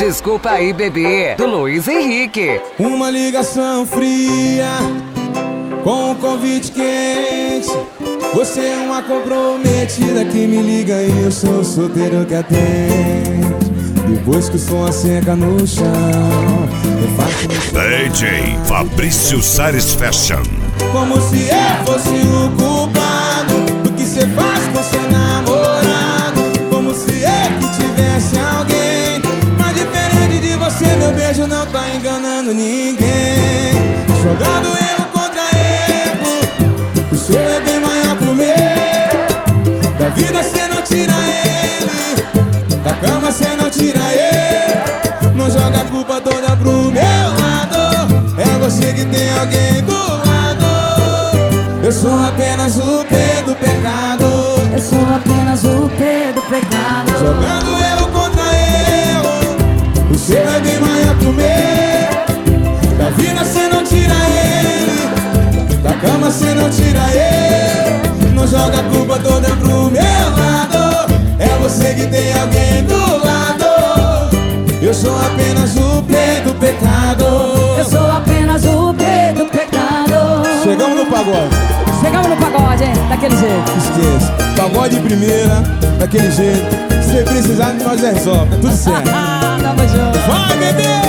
Desculpa aí, bebê, do Luiz Henrique. Uma ligação fria com um convite quente. Você é uma comprometida que me liga e eu sou o solteiro que atende. Depois que o som asseca no chão, eu faço DJ Fabrício Sares Fashion. como se eu fosse o culpado do que cê faz com seu namorado. Como se eu que tivesse alguém. Mas diferente de você, meu beijo não tá enganando ninguém. Jogando erro contra erro, o seu é bem maior que o meu. Da vida cê não tira ele, da cama cê não tira ele. Não joga a culpa toda pro meu lado. É você que tem alguém do lado. Eu sou apenas o P do pecado. Eu sou apenas o P do pecado. Jogando erro contra erro, o seu é bem maior que o meu. Da vida cê não tira ele, da cama cê não tira ele. Não joga a culpa toda pro meu lado. É você que tem alguém do lado. Eu sou apenas o P do pecado. Eu sou apenas o P do pecado. Chegamos no pagode. Chegamos no pagode, hein? Daquele jeito. Esqueça, pagode de primeira, daquele jeito. Se você precisar, nós resolve, tá tudo certo. Tamo junto. Vai, bebê!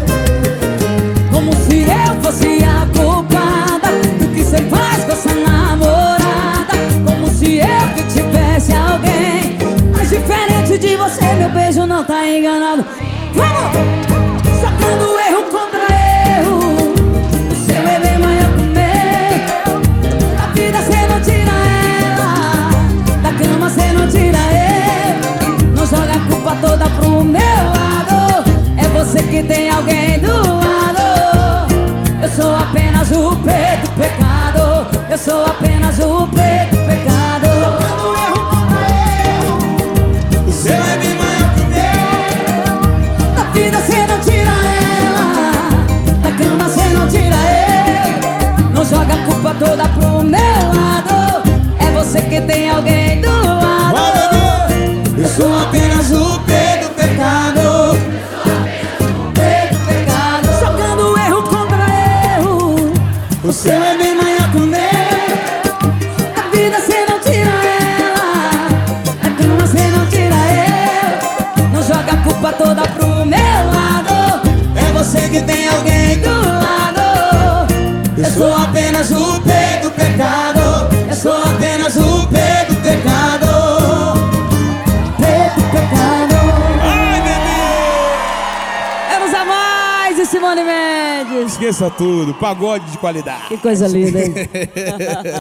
Como se eu fosse a culpada do que cê faz com essa namorada. Como se eu que tivesse alguém. Mas diferente de você, meu beijo não tá enganado. Vamos! Sacando erro contra erro, o seu é bem maior que o meu. Da vida cê não tira ela, da cama cê não tira ele. Não joga a culpa toda pro meu lado. É você que tem alguém do lado. Eu sou apenas o P do pecado. Eu sou apenas o P do pecado. Sacando erro contra erro, O seu é bem maior que o meu. da vida cê não tira ela, da cama cê não tira ele. Não joga a culpa toda pro meu lado. É você que tem alguém do lado. Vai, bebê! Eu sou apenas o P do pecado. P do pecado. Jogando erro contra erro, O seu é bem maior que o meu. da vida cê não tira ela, da cama cê não tira ele. Não joga a culpa toda pro meu lado. É você que tem alguém do lado. Eu sou apenas o P do pecado. Eu sou apenas o P do pecado. P do pecado. Ai, bebê! Vamos a mais de Simone Mendes. Esqueça tudo, pagode de qualidade. Que coisa linda, hein?